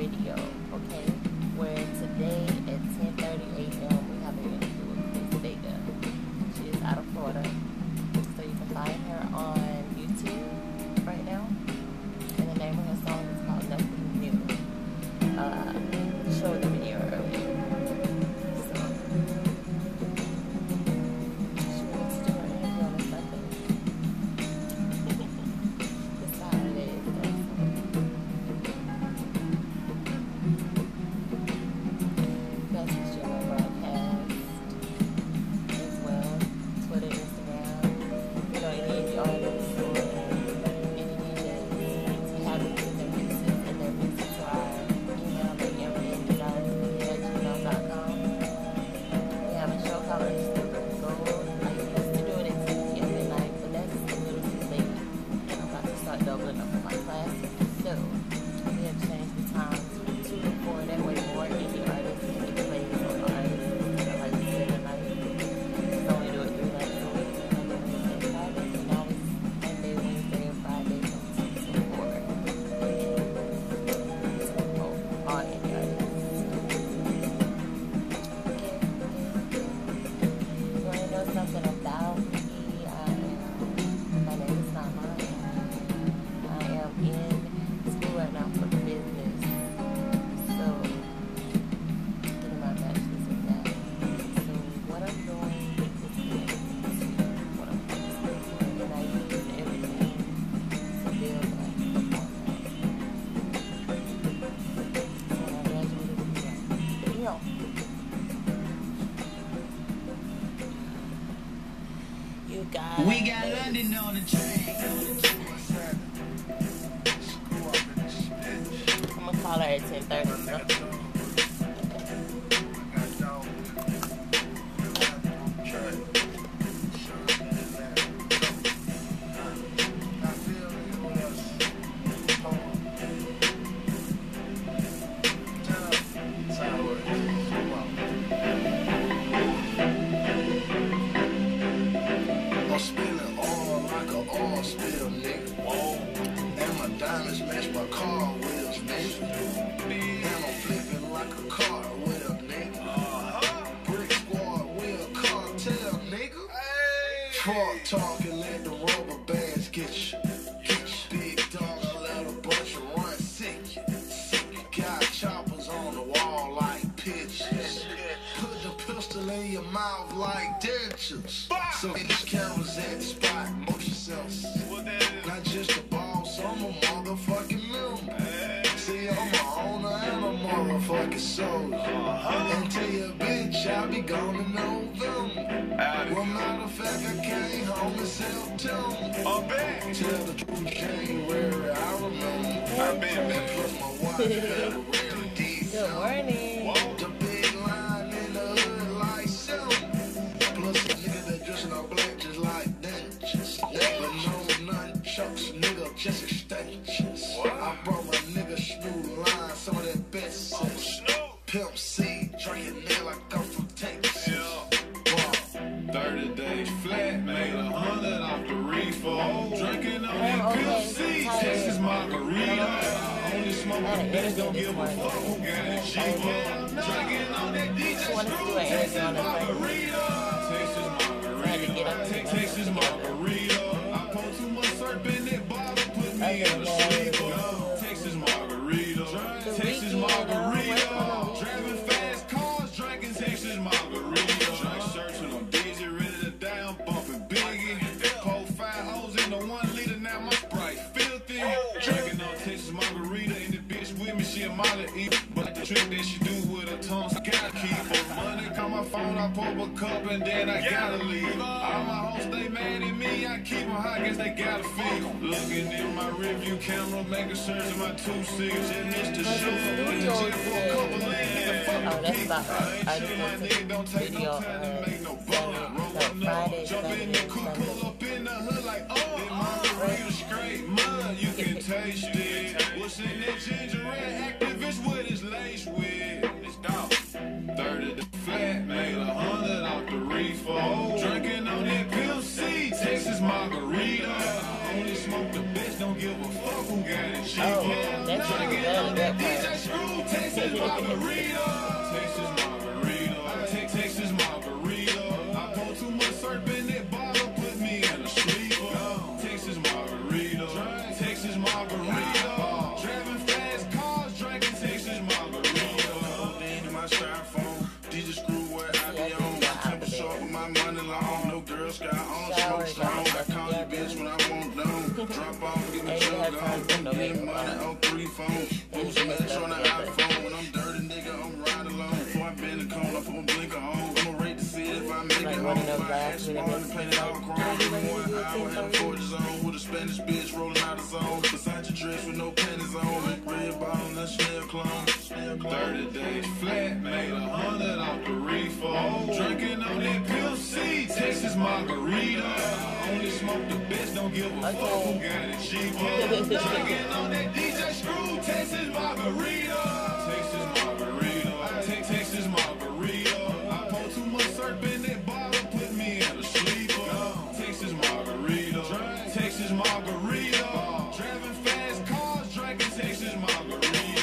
Radio, okay? Where today at 10:30 a.m. we have an interview with Chris Vega. She is out of Florida. So you can find her on YouTube right now. And the name of her song is called Nothing New. Showed the video earlier. So she wants to do an interview on a Sunday. This Saturday is message my broadcast as well. Twitter, Instagram. You know, any artists or any DJs have it in their mixes and their mixes to our email at We have a show called Understanding Gold. I used to do it at 10 p.m. midnight, but that's a little too late. I'm about to start doubling up on my classes. So we have changed the times from 2 to 4. That way more indie artists can get played on artists instead of like 7 nights. So we do it 3 nights a week, Monday, Wednesday, Friday. And now it's Monday, Wednesday, and Friday from 2 to 4. So all indie artists. You want to know something about me? My name is Nama. I am in school right now for business. So, getting my bachelor's in that. So, what I'm doing is what I'm doing. And I use everything to build a performance. So, when I graduated with that. Yo. You got We got London on the train. I'm gonna call her at 10:30. I'm spinning all like an oil spill, nigga. Whoa. And my diamonds match my car wheels, nigga. And I'm flipping like a car wheel, nigga. Brick squad, wheel cartel, nigga. Truck talking, let the rubber bands get you. Big dog, I let a bunch of run sick you. Got choppers on the wall like pictures. Put the pistol in your mouth like dentures. So these cameras at the spot, motion sensors. Not just a boss, I'm a motherfucking member. See, I'm a owner and a motherfucking soldier. And tell your bitch I'll be gone in November. Well, matter of fact, I came home in September. I'm back. Tell the truth, January, I remember. I've been back. Plus my wife, February, December. Good morning. The big line in the hood like silver. Plus a nigga that dressing all black just like dentures. But no nunchucks, nigga, just extensions. I brought my nigga Snoop Line, some of that best sense. Pimp C, drinking nigga like I'm from Texas. 30 days flat, made 100 off the reefer. Drinking on that Pimp C, Texas margarita. I only smoke the best, don't give a fuck who got it cheaper. Drinking on that DJ Screw, Texas margarita. Texas margarita. I pour too much syrup in that bottle, put me in a sleeper. Texas margarita. Texas margarita. Driving fast cars, drinking Texas margarita. Searching on Dizzy, ready to die, I'm bumping Biggie. Pour 5 O's in the 1 liter, now my Sprite filthy. Drinking on Texas margarita, and the bitch with me, she a Molly eat. But the trick that she do with her tongue, so gotta keep her money. Call my phone, I pop a cup, and then I gotta leave. All my hoes stay mad at me, I keep them hot, guess they gotta feel. Looking in my rearview camera, making sure of my 2-6, and it's the show. In the jail for a couple of years. Oh, that's about right. I just want to Don't take video no time to make no bone. Rolling Friday, up, jump in the Saturday, coupe, Sunday. pull up in the hood like, oh, that margarita straight mud, you can taste it. What's in that ginger ale activist with his lace with? It's dog. 30 the flat, made 100 off the reefer. Drinking on that Pimp C, Texas margarita. I only smoke the best, don't give a fuck who got it cheap. Oh, that's Drinking better, on that that DJ part. Screw, margarita. Texas margarita. Texas margarita. I pour too much syrup in that bottle, put me in a sleeper. Texas margarita. Texas margarita. Driving fast cars, drinking Texas margarita. In my styrofoam, DJ screw where I be on. My temper short with my money long. No Girl Scout on, smoke strong. I call you bitch when I want down. Drop off, get my jug on. Get money on 3 phones. Use a match on the iPhone. When I'm dirty, nigga, I'm riding alone. Before I bend the corner, put my blinker on. I'ma rate to see if I make it home. My ass smart and painted all chrome. 1 hour in the 40 zone with a Spanish bitch rolling out of zone. Versace dress with no panties on. Red bottle and a Chanel clone. 30 days flat, made 100 off the reefer. Drinking on that Pimp C, Texas margarita. Only smoke the best, don't give a fuck who got it cheaper. Drinking on that DJ Screw, Texas margarita. Texas margarita. Texas margarita. I pour too much syrup in that bottle, put me in a sleeper. Texas margarita. Texas margarita. Driving fast cars, drinking Texas margarita.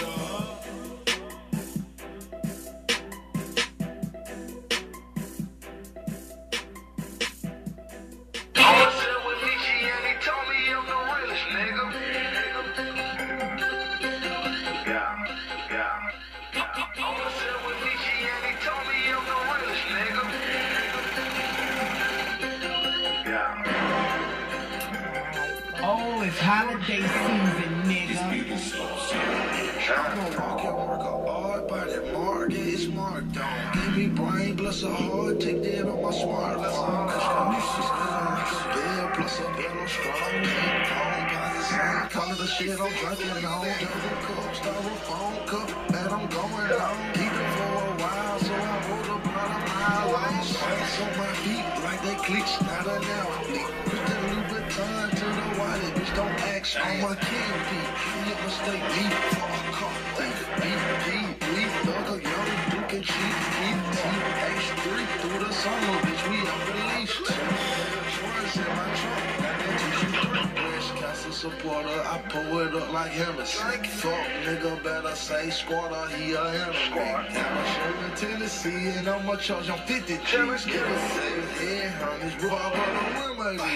Oh, it's holiday season, nigga. I'm gonna walk and work hard by that market, it's marked on. Give me brain, bless a heart, take that on my smartphone. Yeah, plus a bottle strong. Home by the same color, the shit I'm drinking on. Dirty cup, styrofoam cup, that I'm going on. Keep it for a while, so I roll the blood on my life. Shots on my feet, like they cleats, not an athlete. Put the Louboutin to the wallet, bitch, don't ask on my candy. You mistake me for a car thief. BP, thugger, young, Duke and Chief, H3 through the summer, bitch, we up the leash. Insurance in my trunk, got that T-shirt. Breast cancer supporter, I pull it up like Hennessy. Fuck, nigga, better say squatter, he a enemy. Amateur in Tennessee, and I'ma charge on 50 G's. Nigga say head homies, revolver the remedy.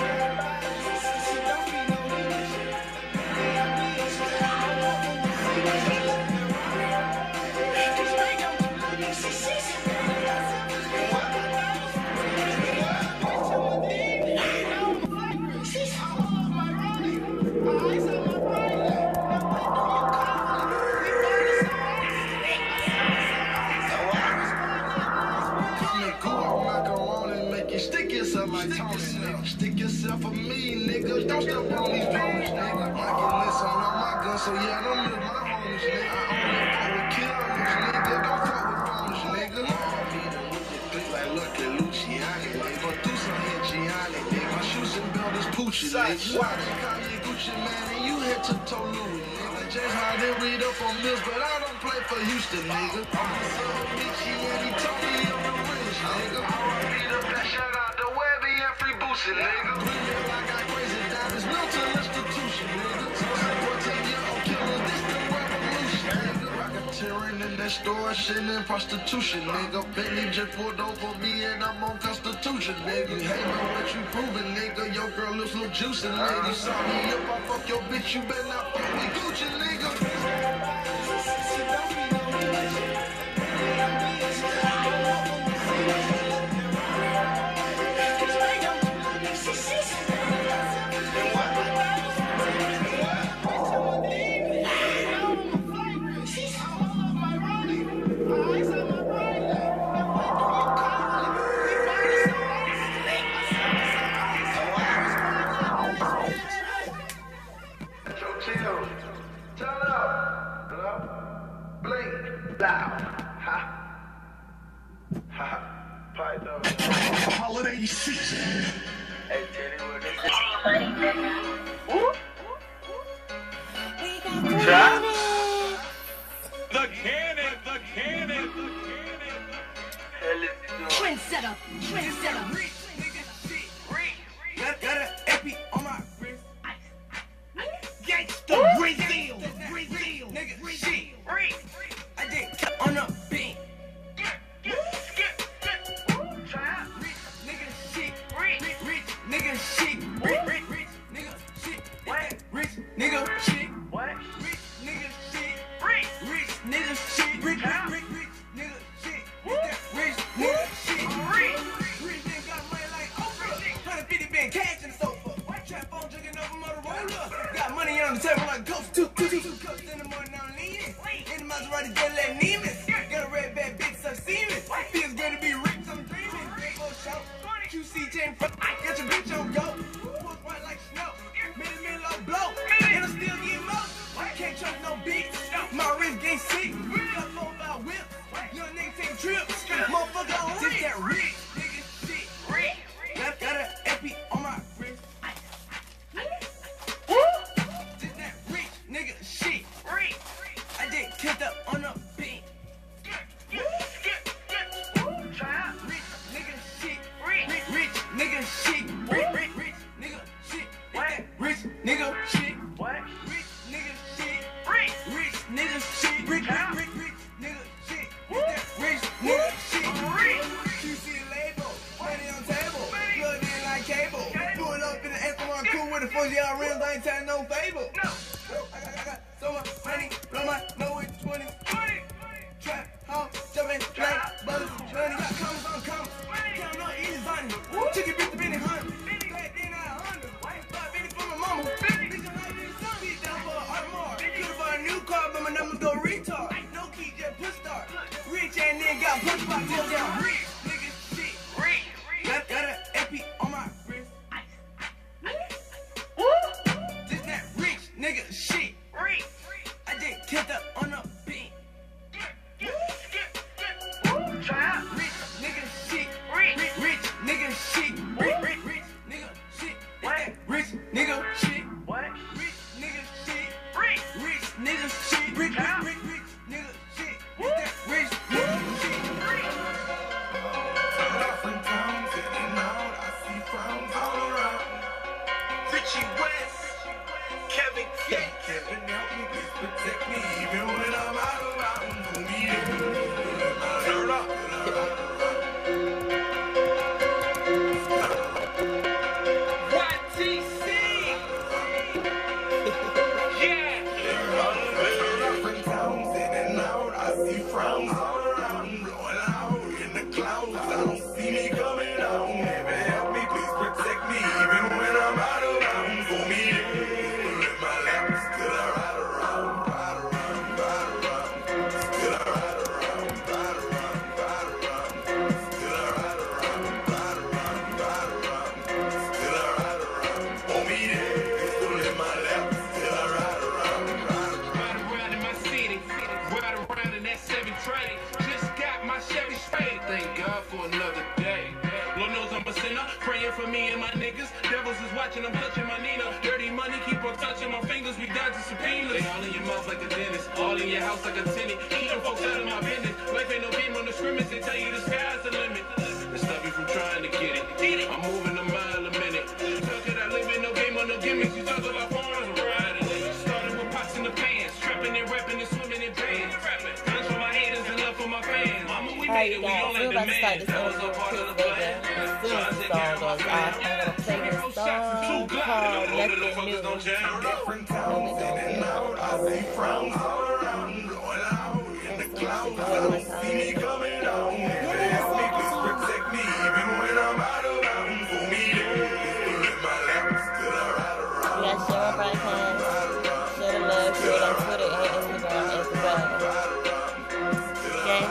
Like Tony, nigga. Stick yourself for me, nigga. Don't step on these ponies, nigga. I can listen on my gun, so yeah, don't live my homies, nigga. I only fuck with killers, nigga. Don't fuck with ponies, nigga. I'm beating with the click like Lucky Luciani, nigga. Do some hit Gianni, nigga. My shoes and belt is Poochie, nigga. Watch it, call you Gucci, man, and you head to Louis, nigga. James Harden read up on Mills, but I don't play for Houston, nigga. I'm a son of Michi, and he told me I'm the rich, nigga. I beat up that shout out the Webby and free Boosie, nigga. 3 years I got crazy diamonds, Milton institution, nigga. 14-year-old killer, this the revolution, nigga. Rocketeering in that store, shit and prostitution, nigga. Bentley just pulled over me and I'm on Constitution, nigga. Hey, man, what you proving, nigga? Your girl looks little juicy, nigga. You saw me if I fuck your bitch, you better not fuck with Gucci, nigga. Holiday season. Hey, Teddy, what this The cannon. Trendsetter. Got an epi on my wrist. Gangsta Brazil. Nigga, shit. I just my ghost. Two cups in the morning, I'm leaning. In the Maserati, just like Neiman's. Got a red bad bitch, suck semen. Feels good to be rich, I'm dreaming. Big old show. QC chain, got your bitch on go. Push white like snow. Middle low blow. And I still get more. Can't trust no beats. My wrist getting sick. Got 4-5 whips. Young nigga take trips. Motherfucker on rich. That rich nigga shit. Got a AP on my wrist. Just that rich nigga shit. I just kept up on the beat. Rich nigga shit. Rich nigga shit. Rich nigga shit. What? Rich nigga shit. What? Rich nigga shit. Rich nigga shit. Rich nigga shit. That rich nigga shit. QC label. Money on table. Plugged in like cable. Pull up in the S1 cool with the 4GR rims. I ain't telling no fable. I got so much money. Blow my nose with 20. Trap home. Jumping like bullets. Money got commas on commas. Count on easy money. Chicken bitch the Benny Hunter. Glad then I 100. 5 Benny for my mama. Bitch, I'm like this. Be down for an Audemars. Could've bought a new car, but my numbers go retard. No key, just push start. Rich and then got push by till down. Rich nigga shit. Got a AP on my wrist. Just that rich nigga shit. I just kept up on the beat. Rich nigga shit. Rich nigga shit. Rich nigga shit. What? Rich nigga shit. What? Rich nigga shit. Rich nigga shit. Rich nigga shit. That rich nigga shit. Different times in and out, I see frowns all around. Richie West. Kevin K. Kevin, help me, please protect me, even when I'm out around. For me, turn up. YTC. Yeah. Different towns in and out, I see frowns all around. Blowing out in the clouds, I don't see me coming out. Never help me, please protect me, even when I'm out around. For me, in my lap, still I ride around, ride around, ride around. Still I ride around, ride around, ride around. Still I ride around, ride around, ride around. Still I ride around. For me, still in my lap, still I ride around, ride around. Ride around in my city, ride around in that 7 train. Just got my Chevy Spade. Thank God for another day. Lord knows I'm a sinner, praying for me and my niggas. Devils is watching, I'm touching my Nina. Dirty money, keep on touching my fingers. We dodging subpoenas. They all in your mouth like a dentist, all in your house like a tenant. Keeping folks out of my business. Life ain't no game on the scrimmage. They tell you the sky's the limit. They stop you from trying to get it. I'm moving a mile a minute. Talk it, I live in no game on no gimmicks. You talk about foreigners, I'm riding it. Started with pots in the pants, trapping and rapping and swimming in bands. Thanks for my haters and love for my fans. Mama, we made it, we don't let the man. That was a part of the plan. As soon as the song goes off, I'm gonna play this song called Let the News. Different towns in and out, I see frowns all around. Blowing out in the clouds, I don't see me coming out. Never help me, please protect me, even when I'm out around. For me, still in my lap, still I ride around. You gotta share our broadcast, share the love, share it on Twitter and Instagram as well. Okay?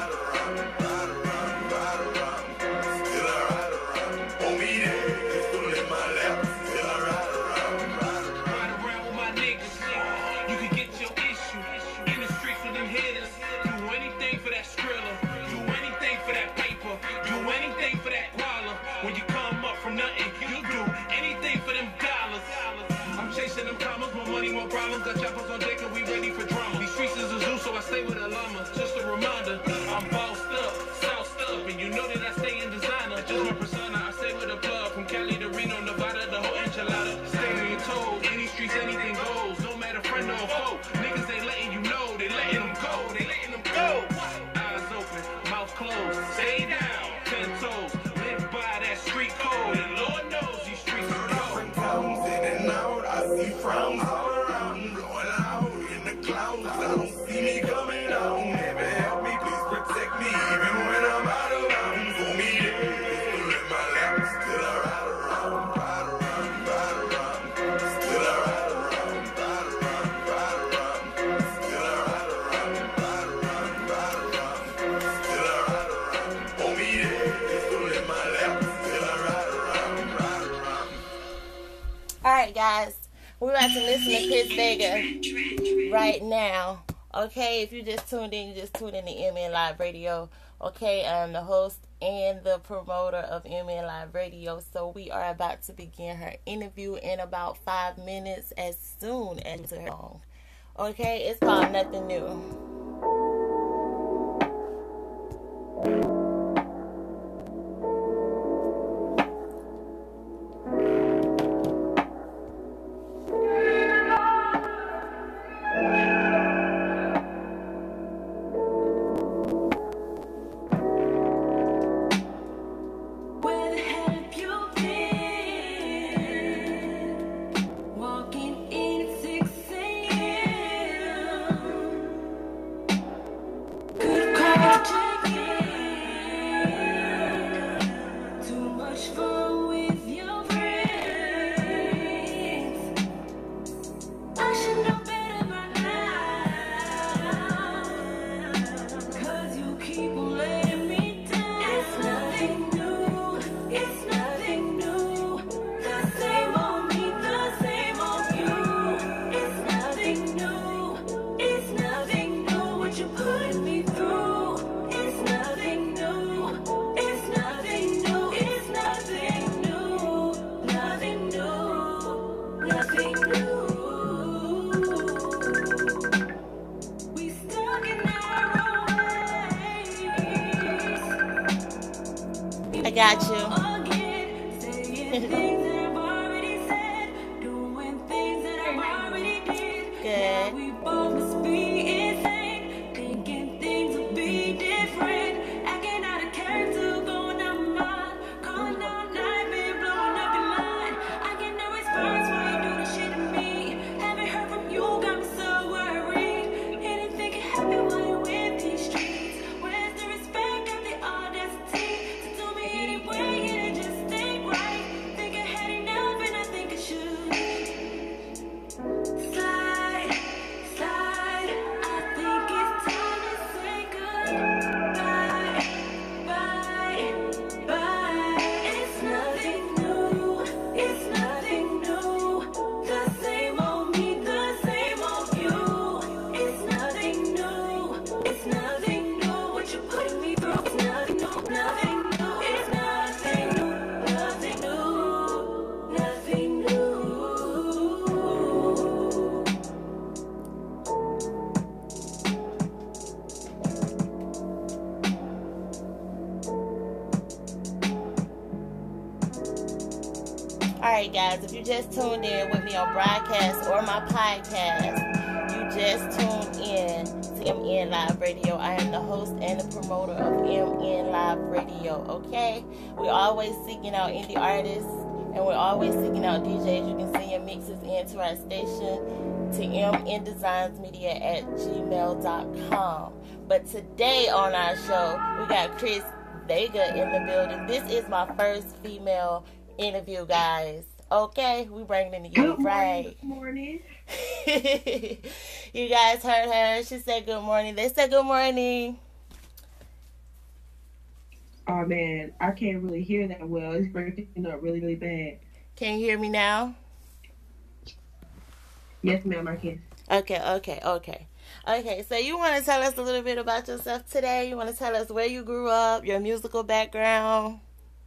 Ride around with my niggas. You can get your issue in the streets with them hitters. Do anything for that Skrilla. Do anything for that paper. Do anything for that guala. When you come up from nothing, you do anything for them dollars. I'm chasing them commas, more money, more problems. Got choppers on deck and we ready for drama. These streets is a zoo, so I stay with a llama. Just a reminder, I'm bossed up, sauced up, and you know that I stay in designer. Just my persona, I stay with a plug from Cali to Reno, Nevada, the whole enchilada. Stay on your toes, any streets, anything goes. No matter friend or foe, niggas they letting you know, they letting them go, they letting them go. Eyes open, mouth closed, stay down, 10 toes, live by that street code, and Lord knows these streets are cold. Different towns in and out, I see frowns all around. Blowing out in the clouds, I don't see me coming out. Never help me, please protect me, even when I'm out around. For me, still in my lap, still I ride around, ride around, ride around. Still I ride around, ride around, ride guys, we're about to listen to Chris Vega right now. Okay, if you just tuned in, you just tuned in to MN Live Radio. Okay, I'm the host and the promoter of MN Live Radio. So we are about to begin her interview in about 5 minutes as soon as her song. Okay, it's called Nothing New. I got you. Good. We both must be insane, thinking things will be different, acting out of character, going out my mind, calling out night, been blowing up your line. I get no response why you do this shit to me. Haven't heard from you, got me so worried. Anything can happen while you're with these streets. Where's the respect, got the audacity to do me anyway, and it just ain't right. Think I had enough and I think I should slide. I think it's time to say goodbye. Bye. It's nothing new. It's nothing new. The same old me, the same old you. It's nothing new. It's nothing new. What you putting me through? It's nothing new. Nothing new. It's nothing new. Nothing new. Nothing new. Alright guys, if you just tuned in with me on broadcast or my podcast, you just tuned in to MN Live Radio. I am the host and the promoter of MN Live Radio, okay? We're always seeking out indie artists and we're always seeking out DJs. You can send your mixes into our station to mndesignsmedia@gmail.com. But today on our show, we got Chris Vega in the building. This is my first female interview, guys. Okay, we bringing it to you right. Good morning. You guys heard her. She said good morning. They said good morning. Oh man, I can't really hear that well. It's breaking up really, really bad. Can you hear me now? Yes, ma'am, I can. Okay, so you want to tell us a little bit about yourself today? You want to tell us where you grew up, your musical background?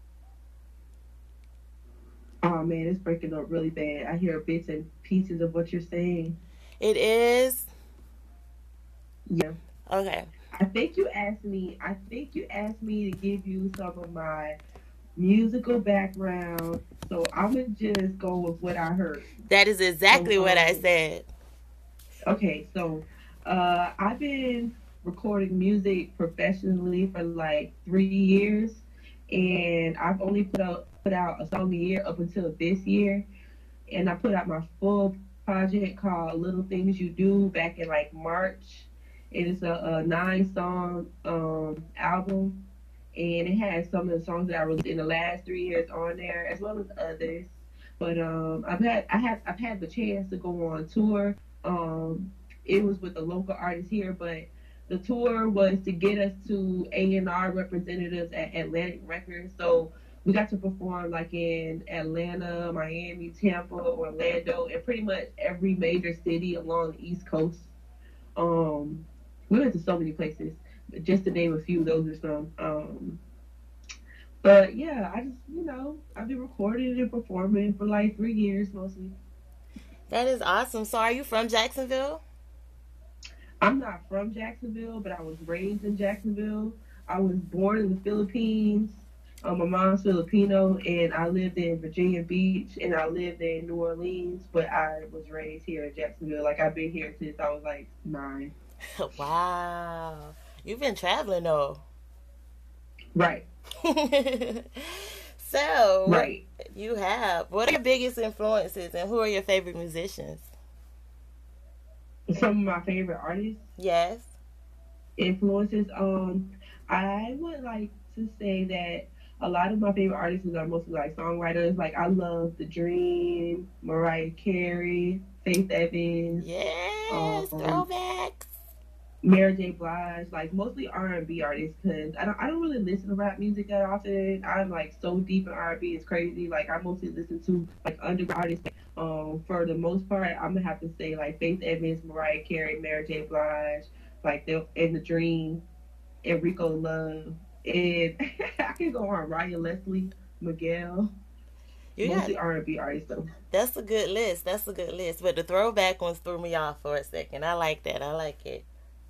Oh man, it's breaking up really bad. I hear bits and pieces of what you're saying. It is? Yeah. Okay. I think you asked me to give you some of my musical background. So I'm gonna just go with what I heard. That is exactly what I said. Okay, so I've been recording music professionally for like 3 years, and I've only put out a song a year up until this year, and I put out my full project called Little Things You Do back in like March. It is a 9-song album, and it has some of the songs that I released in the last 3 years on there, as well as others. But I've had the chance to go on tour. It was with a local artist here, but the tour was to get us to A&R representatives at Atlantic Records. So we got to perform like in Atlanta, Miami, Tampa, Orlando, and pretty much every major city along the East Coast. Um, we went to so many places, but just to name a few, those are some. But yeah, I just, I've been recording and performing for like 3 years mostly. That is awesome. So are you from Jacksonville? I'm not from Jacksonville, but I was raised in Jacksonville. I was born in the Philippines. My mom's Filipino, and I lived in Virginia Beach, and I lived in New Orleans, but I was raised here in Jacksonville. Like, I've been here since I was like 9. Wow. You've been traveling though. Right. So, Right. what are your biggest influences and who are your favorite musicians? Some of my favorite artists, Yes. influences. I would like to say that a lot of my favorite artists are mostly like songwriters. Like, I love The Dream, Mariah Carey, Faith Evans, Yes. Throwbacks. Mary J. Blige, like mostly R&B artists, because I don't really listen to rap music that often. I'm like so deep in R&B, it's crazy. Like, I mostly listen to like underground artists. For the most part, I'm gonna have to say like Faith Evans, Mariah Carey, Mary J. Blige, like The Dream, Enrico Love, and I can go on Ryan Leslie, Miguel. You Mostly got R&B artists though. That's a good list. That's a good list. But the throwback ones threw me off for a second. I like that. I like it.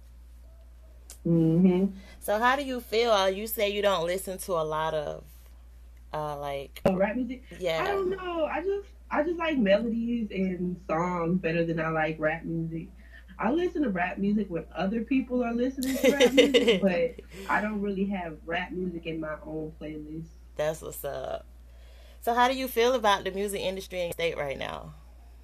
Mm-hmm. So how do you feel? You say you don't listen to a lot of like Rap music. I yeah. don't know. I just like melodies and songs better than I like rap music. I listen to rap music when other people are listening to rap music, but I don't really have rap music in my own playlist. That's what's up. So how do you feel about the music industry in your state right now?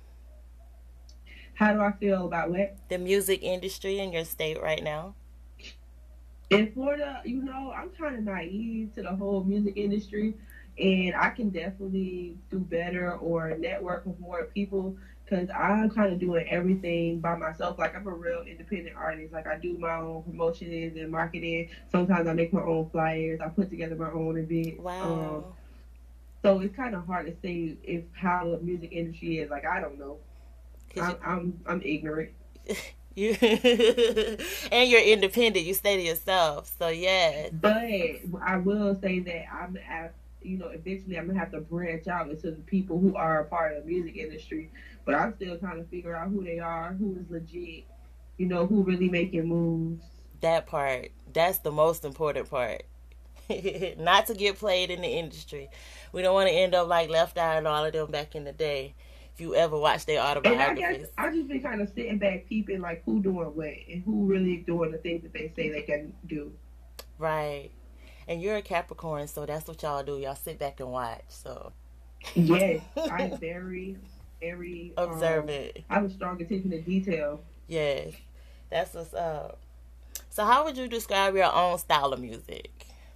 How do I feel about what? The music industry in your state right now? In Florida, I'm kind of naive to the whole music industry, and I can definitely do better or network with more people because I'm kind of doing everything by myself. Like, I'm a real independent artist. Like, I do my own promotions and marketing. Sometimes I make my own flyers. I put together my own events. Wow. So it's kind of hard to say how the music industry is. Like, I don't know. I'm ignorant. You and you're independent. You stay to yourself. So yeah. But I will say that eventually I'm gonna have to branch out into the people who are a part of the music industry. But I'm still trying to figure out who they are, who is legit, who really making moves. That part. That's the most important part. Not to get played in the industry. We don't want to end up like Left Eye and all of them back in the day. If you ever watch their autobiographies. And I guess I just been kind of sitting back peeping like who doing what and who really doing the things that they say they can do. Right. And you're a Capricorn, so that's what y'all do. Y'all sit back and watch. So yes, I'm very, very observant. I have a strong attention to detail. Yes, that's what's up. So how would you describe your own style of music?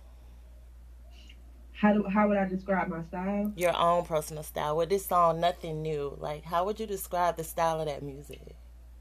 How would I describe my style? Your own personal style. With this song, Nothing New. Like, how would you describe the style of that music?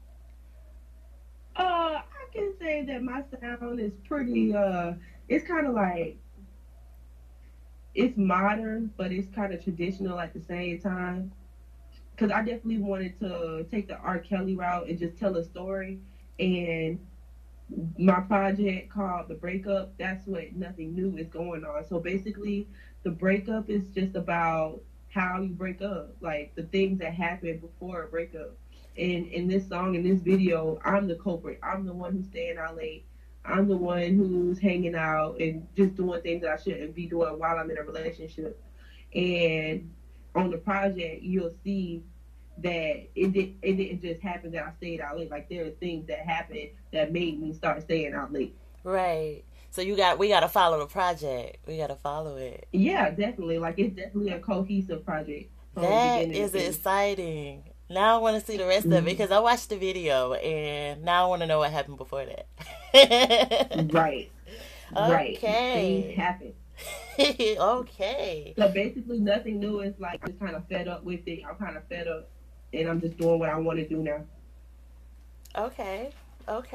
I can say that my sound is pretty, it's kind of like, it's modern, but it's kind of traditional at the same time. Because I definitely wanted to take the R. Kelly route and just tell a story. And my project called The Breakup, that's what Nothing New is going on. So basically, the breakup is just about how you break up, like the things that happen before a breakup. And in this song, in this video, I'm the culprit. I'm the one who's staying out late. I'm the one who's hanging out and just doing things that I shouldn't be doing while I'm in a relationship. And on the project, you'll see that it didn't just happen that I stayed out late. Like, there are things that happened that made me start staying out late. Right. So we got to follow the project. We got to follow it. Yeah, definitely. Like, it's definitely a cohesive project. That is exciting. Now I want to see the rest of it because I watched the video and now I want to know what happened before that. Right. Okay. Things happen. Okay. So basically, Nothing New is like just kind of fed up with it. I'm kind of fed up, and I'm just doing what I want to do now. Okay.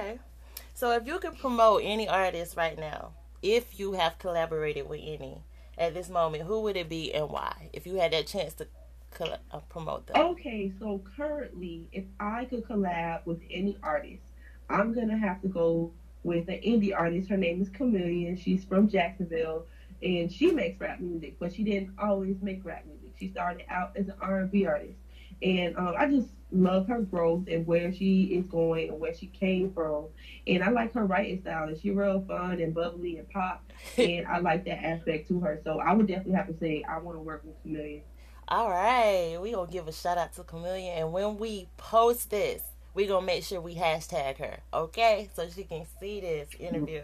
So if you could promote any artist right now, if you have collaborated with any, at this moment, who would it be and why? If you had that chance to promote them. Okay, so currently, if I could collab with any artist, I'm gonna have to go with an indie artist. Her name is Chameleon. She's from Jacksonville, and she makes rap music, but she didn't always make rap music. She started out as an R&B artist, and I just love her growth and where she is going and where she came from. And I like her writing style. And she's real fun and bubbly and pop, and I like that aspect to her. So I would definitely have to say I want to work with Chameleon. All right, we gonna give a shout out to Chameleon, and when we post this, we gonna make sure we hashtag her, okay, so she can see this interview.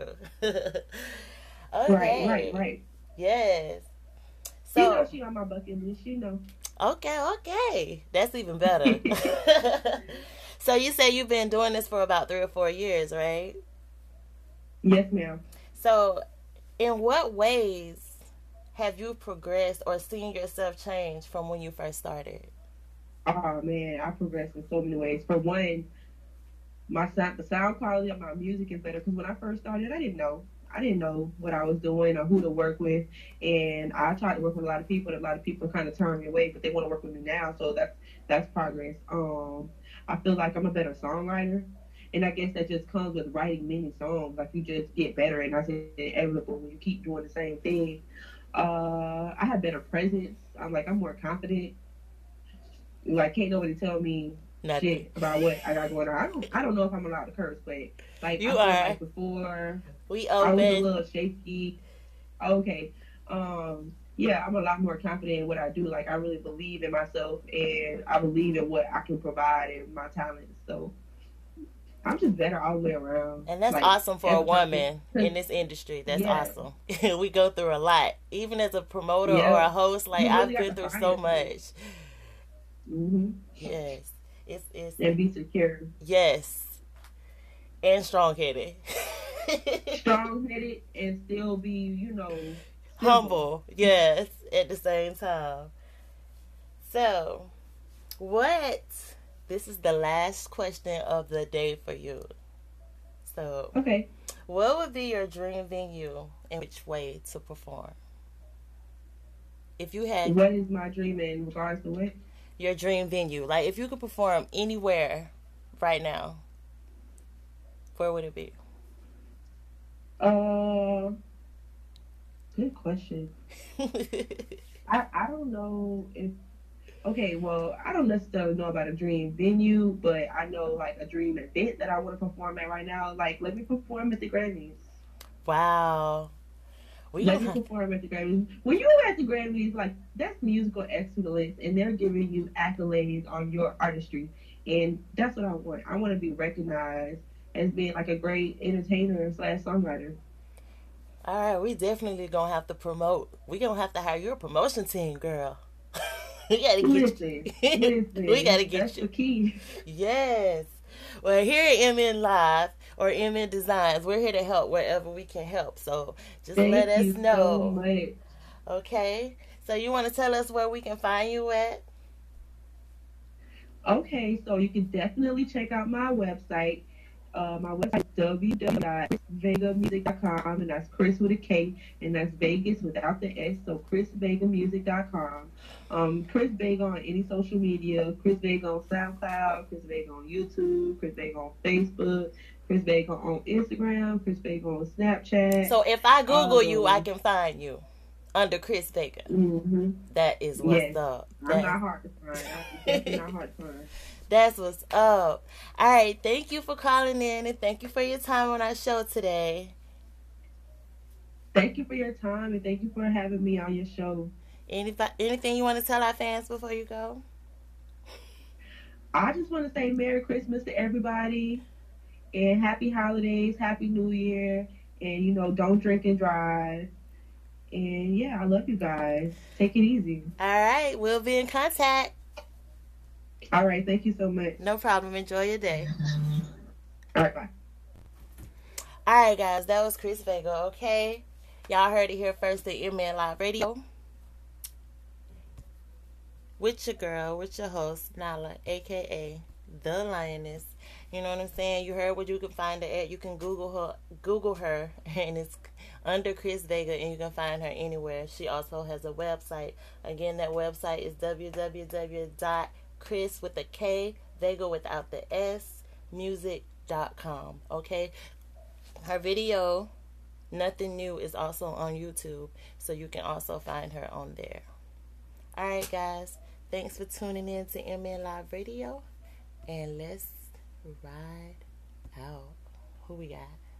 Okay. Right. Yes. So So you know she on my bucket list. You know. okay, that's even better. So you say you've been doing this for about 3 or 4 years, right? Yes, ma'am. So, in what ways have you progressed or seen yourself change from when you first started? Oh man, I progressed in so many ways. For one, the sound quality of my music is better because when I first started, I didn't know what I was doing or who to work with, and I tried to work with a lot of people, and a lot of people kind of turned me away, but they want to work with me now, so that's progress. I feel like I'm a better songwriter, and I guess that just comes with writing many songs. Like you just get better, and I said inevitable when you keep doing the same thing. I have better presence. I'm more confident. Like can't nobody tell me Nothing. shit about what I got going on. I don't know if I'm allowed to curse, but like You I feel are. like before We I was a open. little shaky. Okay. Yeah, I'm a lot more confident in what I do. Like I really believe in myself and I believe in what I can provide and my talents. So I'm just better all the way around. And that's Like, awesome for as a a woman person. in this industry. That's Yeah. awesome. We go through a lot. Even as a promoter Yeah. or a host, like You really I've got been to through find so yourself. much. Mm-hmm. Yes. It's And be secure. yes. And strong headed. Strong headed and still be, you know, Humble. Yes. At the same time. So this is the last question of the day for you. So Okay. what would be your dream venue and which way to perform? If you had What is my dream in regards to what? your dream venue, like if you could perform anywhere right now, where would it be? Good question. I don't know if okay, well, I don't necessarily know about a dream venue, but I know like a dream event that I want to perform at right now. Like let me perform at the Grammys. Wow. We Let me gonna, perform at the Grammys. When you at the Grammys, like that's musical excellence and they're giving you accolades on your artistry. And that's what I want. I want to be recognized as being like a great entertainer / songwriter. all right, we definitely gonna have to promote. We gonna have to hire your promotion team, girl. We gotta get Listen. We gotta get That's you. the key. Yes. Well, here at MN Live or MN Designs, we're here to help wherever we can help. So just let us Thank you know. so much. Okay. So you want to tell us where we can find you at? Okay, so you can definitely check out my website. My website is www.chrisvegamusic.com, and that's Chris with a K, and that's Vegas without the S, so chrisvegamusic.com. Chris Vega on any social media, Chris Vega on SoundCloud, Chris Vega on YouTube, Chris Vega on Facebook, Chris Vega on Instagram, Chris Vega on Snapchat. So if I Google you, I can find you under Chris Vega. Mm-hmm. That is what's Yes. up. I'm not hard to find. I'm definitely not hard to find. That's what's up. All right. Thank you for calling in and thank you for your time on our show today. Thank you for your time and thank you for having me on your show. Anything you want to tell our fans before you go? I just want to say Merry Christmas to everybody and Happy Holidays, Happy New Year, and don't drink and drive. And yeah, I love you guys. Take it easy. All right. We'll be in contact. All right, thank you so much. No problem. Enjoy your day. All right, bye. All right, guys. That was Chris Vega, okay? Y'all heard it here first at MN Live Radio. With your girl, with your host, Nala, a.k.a. The Lioness. You know what I'm saying? You heard where you can find her at. You can Google her, and it's under Chris Vega, and you can find her anywhere. She also has a website. Again, that website is www.chris with a K, Vega without the S, music.com. Okay? Her video, Nothing New, is also on YouTube, so you can also find her on there. Alright, guys. Thanks for tuning in to MN Live Radio, and let's ride out. Who we got?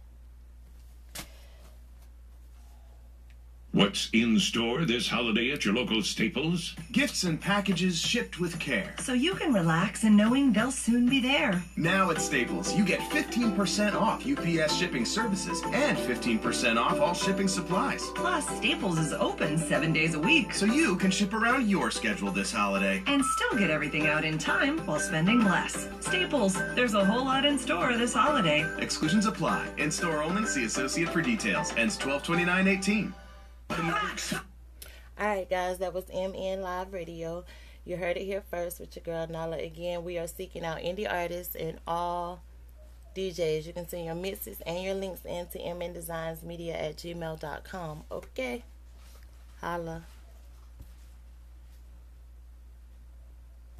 What's in store this holiday at your local Staples? Gifts and packages shipped with care. So you can relax in knowing they'll soon be there. Now at Staples, you get 15% off UPS shipping services and 15% off all shipping supplies. Plus, Staples is open 7 days a week. So you can ship around your schedule this holiday. And still get everything out in time while spending less. Staples, there's a whole lot in store this holiday. Exclusions apply. In store only. See associate for details. Ends 12/29/18. Alright, guys, that was MN Live Radio. You heard it here first with your girl Nala. Again, we are seeking out indie artists and all DJs. You can send your mixes and your links into mndesignsmedia@gmail.com. Okay? Holla.